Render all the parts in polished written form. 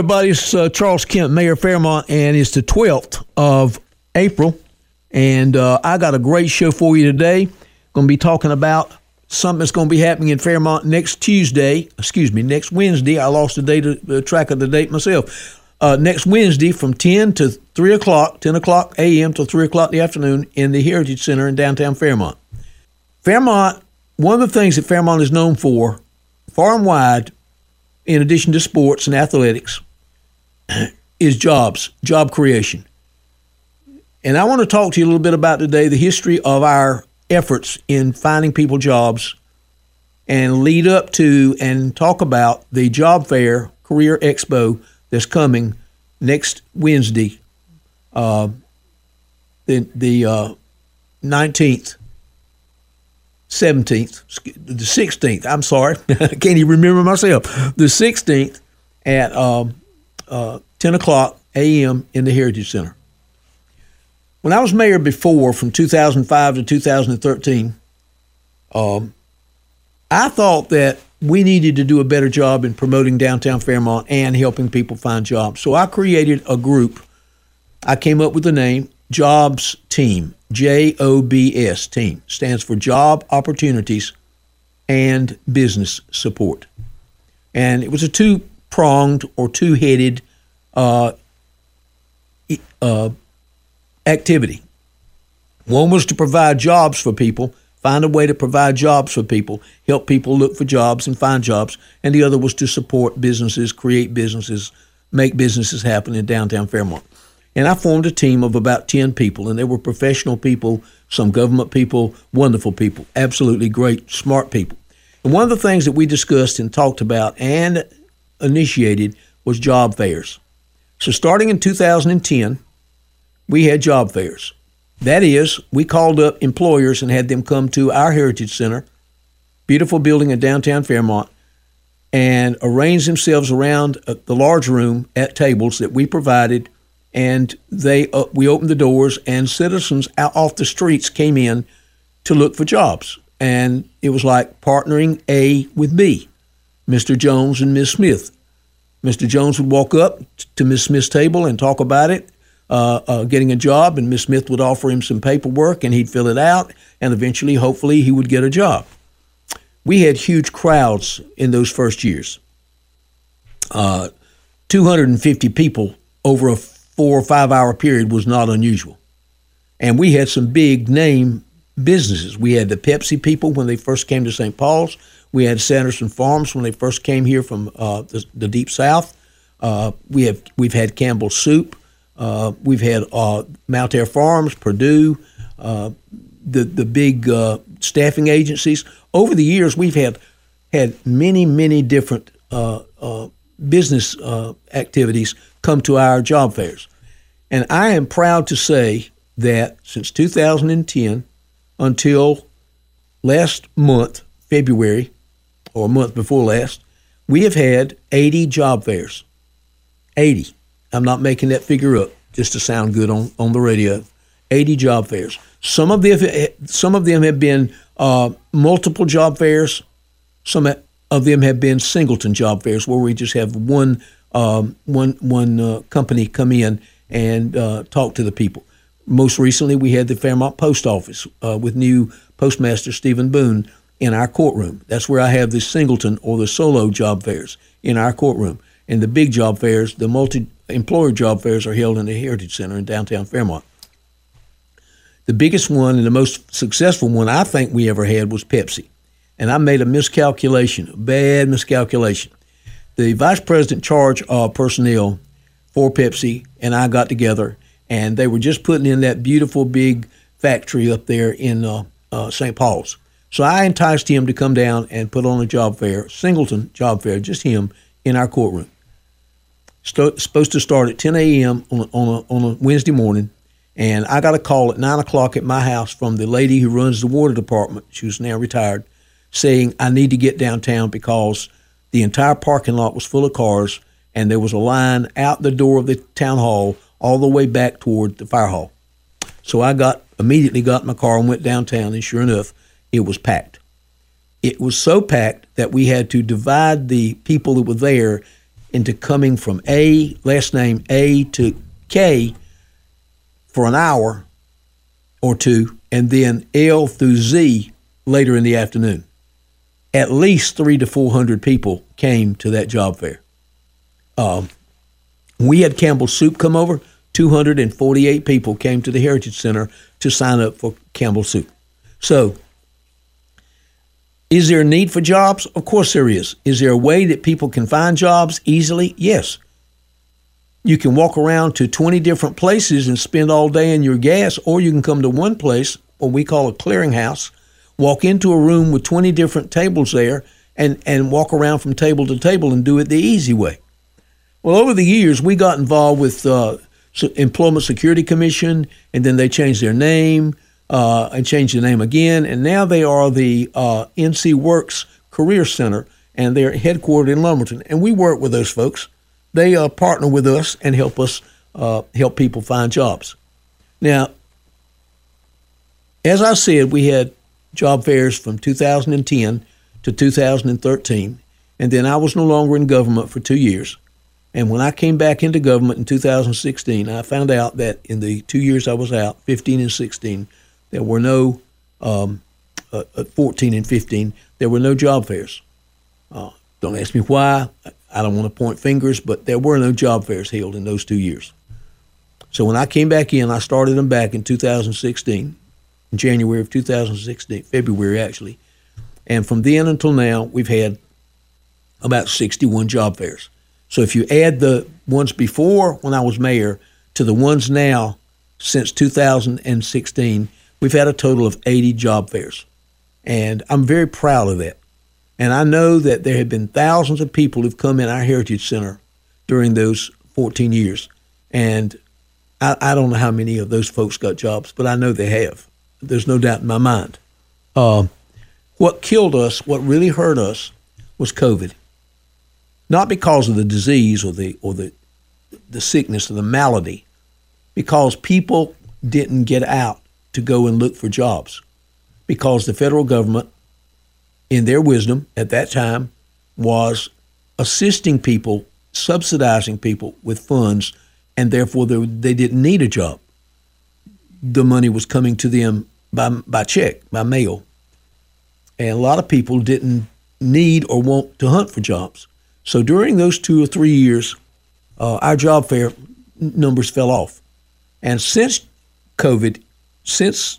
everybody. It's Charles Kemp, Mayor of Fairmont, and it's the 12th of April. And I got a great show for you today. Going to be talking about something that's going to be happening in Fairmont next Wednesday. I lost the track of the date myself. Next Wednesday from 10 to 3 o'clock, 10 o'clock a.m. till 3 o'clock in the afternoon in the Heritage Center in downtown Fairmont. Fairmont, one of the things that Fairmont is known for, far and wide, in addition to sports and athletics, is job creation. And I want to talk to you a little bit about today the history of our efforts in finding people jobs and lead up to and talk about the job fair career expo that's coming next Wednesday, the 19th, 17th, the 16th. I'm sorry. I can't even remember myself. The 16th at 10 o'clock a.m. in the Heritage Center. When I was mayor before, from 2005 to 2013, I thought that we needed to do a better job in promoting downtown Fairmont and helping people find jobs. So I created a group. I came up with the name Jobs Team, JOBS Team. Stands for Job Opportunities and Business Support. And it was a two-pronged or two-headed activity. One was to provide jobs for people, find a way to provide jobs for people, help people look for jobs and find jobs, and the other was to support businesses, create businesses, make businesses happen in downtown Fairmont. And I formed a team of about 10 people, and they were professional people, some government people, wonderful people, absolutely great, smart people. And one of the things that we discussed and talked about and initiated was job fairs. So starting in 2010, we had job fairs. That is, we called up employers and had them come to our Heritage Center, beautiful building in downtown Fairmont, and arrange themselves around the large room at tables that we provided. And we opened the doors, and citizens out off the streets came in to look for jobs. And it was like partnering A with B, Mr. Jones and Ms. Smith. Mr. Jones would walk up to Ms. Smith's table and talk about it, getting a job, and Ms. Smith would offer him some paperwork, and he'd fill it out, and eventually, hopefully, he would get a job. We had huge crowds in those first years. 250 people over a 4 or 5 hour period was not unusual. And we had some big name businesses. We had the Pepsi people when they first came to St. Paul's. We had Sanderson Farms when they first came here from the Deep South. We've had Campbell Soup. We've had Mount Air Farms, Purdue, the big staffing agencies. Over the years, we've had many different business activities come to our job fairs. And I am proud to say that since 2010 until last month, February, or a month before last, we have had 80 job fairs. 80. I'm not making that figure up just to sound good on the radio. 80 job fairs. Some of them have been multiple job fairs. Some of them have been singleton job fairs where we just have one company come in and talk to the people. Most recently, we had the Fairmont Post Office with new Postmaster Stephen Boone in our courtroom. That's where I have the singleton or the solo job fairs in our courtroom. And the big job fairs, the multi-employer job fairs, are held in the Heritage Center in downtown Fairmont. The biggest one and the most successful one I think we ever had was Pepsi. And I made a bad miscalculation. The vice president in charge of personnel for Pepsi and I got together, and they were just putting in that beautiful big factory up there in St. Paul's. So I enticed him to come down and put on a job fair, singleton job fair, just him, in our courtroom. Supposed to start at 10 a.m. on a Wednesday morning, and I got a call at 9 o'clock at my house from the lady who runs the water department, she was now retired, saying I need to get downtown because the entire parking lot was full of cars, and there was a line out the door of the town hall all the way back toward the fire hall. So I immediately got in my car and went downtown, and sure enough, it was packed. It was so packed that we had to divide the people that were there into coming from last name A to K for an hour or two, and then L through Z later in the afternoon. At least 300 to 400 people came to that job fair. We had Campbell's Soup come over. 248 people came to the Heritage Center to sign up for Campbell's Soup. So, is there a need for jobs? Of course there is. Is there a way that people can find jobs easily? Yes. You can walk around to 20 different places and spend all day in your gas, or you can come to one place, what we call a clearinghouse, walk into a room with 20 different tables there, and walk around from table to table and do it the easy way. Well, over the years, we got involved with Employment Security Commission, and then they changed their name and changed the name again, and now they are the NC Works Career Center, and they're headquartered in Lumberton. And we work with those folks. They partner with us and help us help people find jobs. Now, as I said, we had job fairs from 2010 to 2013, and then I was no longer in government for 2 years. And when I came back into government in 2016, I found out that in the 2 years I was out, 15 and 16, there were no, 14 and 15, there were no job fairs. Don't ask me why. I don't want to point fingers, but there were no job fairs held in those 2 years. So when I came back in, I started them back in 2016, in January of 2016, February actually. And from then until now, we've had about 61 job fairs. So if you add the ones before when I was mayor to the ones now since 2016, we've had a total of 80 job fairs. And I'm very proud of that. And I know that there have been thousands of people who've come in our Heritage Center during those 14 years. And I don't know how many of those folks got jobs, but I know they have. There's no doubt in my mind. What killed us, what really hurt us, was COVID. Not because of the disease or the sickness or the malady, because people didn't get out to go and look for jobs. Because the federal government, in their wisdom at that time, was assisting people, subsidizing people with funds, and therefore they didn't need a job. The money was coming to them by check, by mail. And a lot of people didn't need or want to hunt for jobs. So during those 2 or 3 years, our job fair numbers fell off. And since COVID, since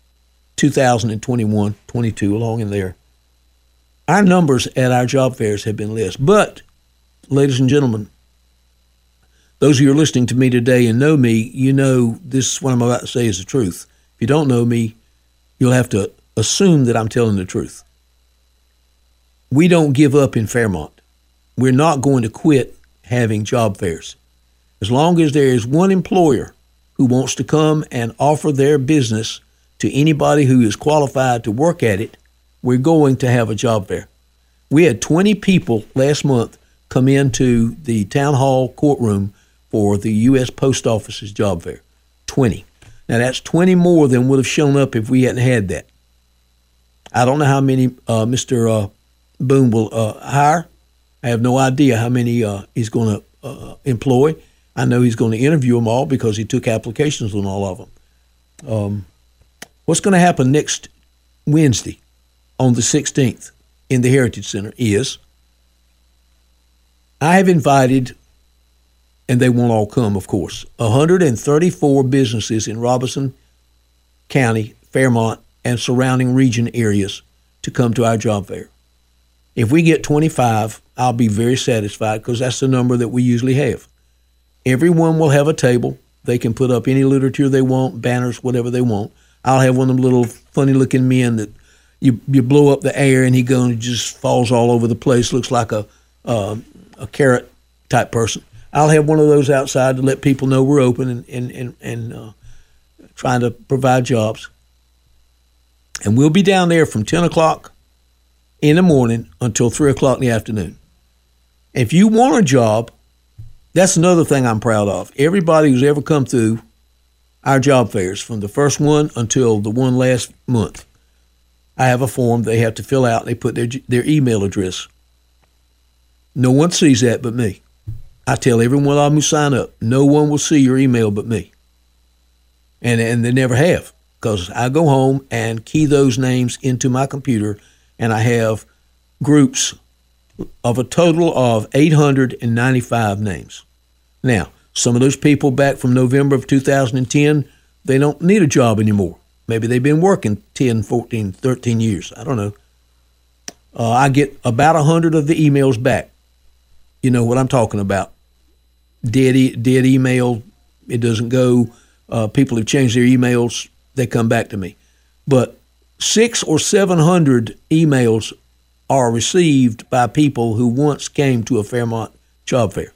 2021, 22, along in there, our numbers at our job fairs have been less. But, ladies and gentlemen, those of you who are listening to me today and know me, you know this, what I'm about to say, is the truth. If you don't know me, you'll have to assume that I'm telling the truth. We don't give up in Fairmont. We're not going to quit having job fairs. As long as there is one employer who wants to come and offer their business to anybody who is qualified to work at it, we're going to have a job fair. We had 20 people last month come into the town hall courtroom for the U.S. Post Office's job fair. 20. Now, that's 20 more than would have shown up if we hadn't had that. I don't know how many Mr. Boone will hire. I have no idea how many he's going to employ. I know he's going to interview them all because he took applications on all of them. What's going to happen next Wednesday on the 16th in the Heritage Center is I have invited, and they won't all come, of course, 134 businesses in Robeson County, Fairmont, and surrounding region areas to come to our job fair. If we get 25, I'll be very satisfied because that's the number that we usually have. Everyone will have a table. They can put up any literature they want, banners, whatever they want. I'll have one of them little funny-looking men that you blow up the air and he goes and just falls all over the place, looks like a carrot type person. I'll have one of those outside to let people know we're open and trying to provide jobs. And we'll be down there from 10 o'clock in the morning until 3 o'clock in the afternoon. If you want a job, that's another thing I'm proud of. Everybody who's ever come through our job fairs, from the first one until the one last month, I have a form they have to fill out. They put their email address. No one sees that but me. I tell every one of them who sign up, no one will see your email but me. And they never have, because I go home and key those names into my computer, and I have groups of a total of 895 names. Now, some of those people back from November of 2010, they don't need a job anymore. Maybe they've been working 10, 14, 13 years. I don't know. I get about 100 of the emails back. You know what I'm talking about. Dead email, it doesn't go. People have changed their emails. They come back to me. But 600 or 700 emails are received by people who once came to a Fairmont job fair.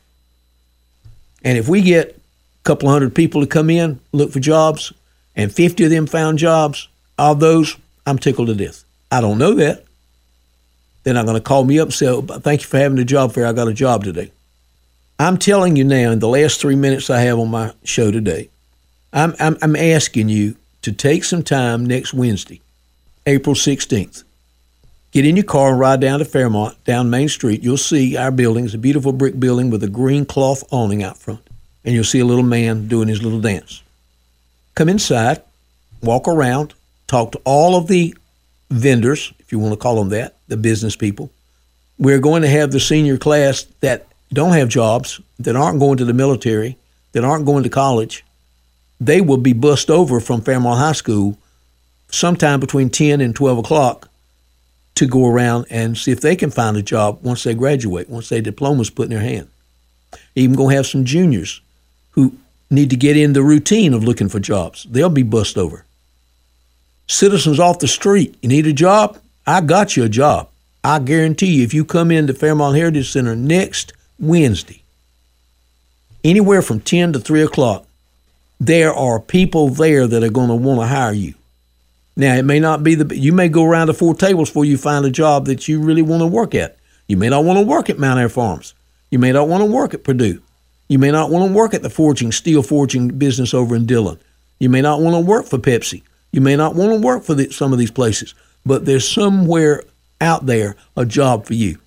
And if we get a couple hundred people to come in, look for jobs, and 50 of them found jobs, of those, I'm tickled to death. I don't know that. They're not going to call me up and say, oh, thank you for having the job fair. I got a job today. I'm telling you now, in the last 3 minutes I have on my show today, I'm asking you to take some time next Wednesday, April 16th. Get in your car and ride down to Fairmont, down Main Street. You'll see our building. It's a beautiful brick building with a green cloth awning out front. And you'll see a little man doing his little dance. Come inside, walk around, talk to all of the vendors, if you want to call them that, the business people. We're going to have the senior class that don't have jobs, that aren't going to the military, that aren't going to college. They will be bussed over from Fairmont High School sometime between 10 and 12 o'clock to go around and see if they can find a job once they graduate, once their diploma's put in their hand. Even going to have some juniors who need to get in the routine of looking for jobs. They'll be bussed over. Citizens off the street, you need a job? I got you a job. I guarantee you, if you come into Fairmont Heritage Center next Wednesday, anywhere from 10 to 3 o'clock, there are people there that are going to want to hire you. Now, it may not be you may go around to 4 tables before you find a job that you really want to work at. You may not want to work at Mount Air Farms. You may not want to work at Purdue. You may not want to work at the steel forging business over in Dillon. You may not want to work for Pepsi. You may not want to work for some of these places, but there's somewhere out there a job for you.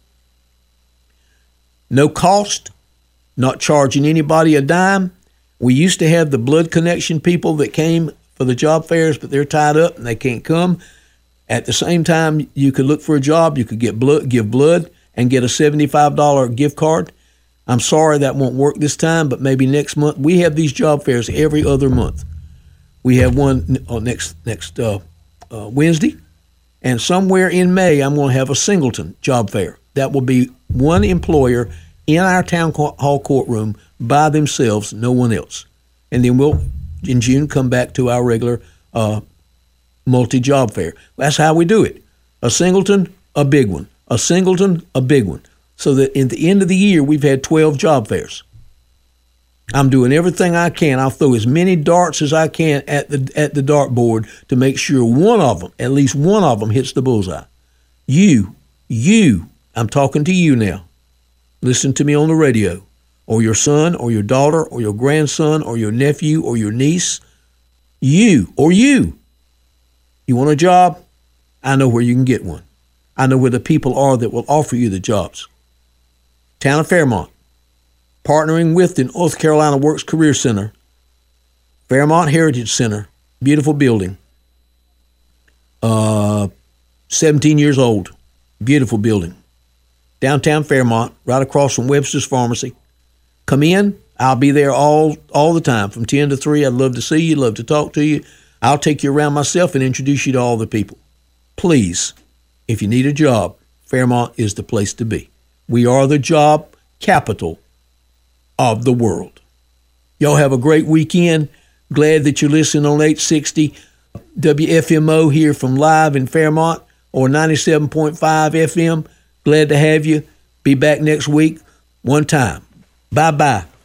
No cost, not charging anybody a dime. We used to have the blood connection people that came for the job fairs, but they're tied up and they can't come. At the same time, you could look for a job, you could give blood, and get a $75 gift card. I'm sorry that won't work this time, but maybe next month. We have these job fairs every other month. We have one next Wednesday, and somewhere in May, I'm going to have a Singleton job fair. That will be one employer in our town hall courtroom by themselves, no one else. And then we'll, in June, come back to our regular multi-job fair. That's how we do it. A Singleton, a big one. A Singleton, a big one. So that at the end of the year, we've had 12 job fairs. I'm doing everything I can. I'll throw as many darts as I can at the dartboard to make sure one of them, at least one of them, hits the bullseye. You, I'm talking to you now. Listen to me on the radio, or your son, or your daughter, or your grandson, or your nephew, or your niece. You. You want a job? I know where you can get one. I know where the people are that will offer you the jobs. Town of Fairmont, partnering with the North Carolina Works Career Center, Fairmont Heritage Center, beautiful building, 17 years old, beautiful building. Downtown Fairmont, right across from Webster's Pharmacy. Come in. I'll be there all the time from 10 to 3. I'd love to see you, love to talk to you. I'll take you around myself and introduce you to all the people. Please, if you need a job, Fairmont is the place to be. We are the job capital of the world. Y'all have a great weekend. Glad that you're listening on 860 WFMO here from live in Fairmont, or 97.5 FM. Glad to have you. Be back next week. One time. Bye-bye.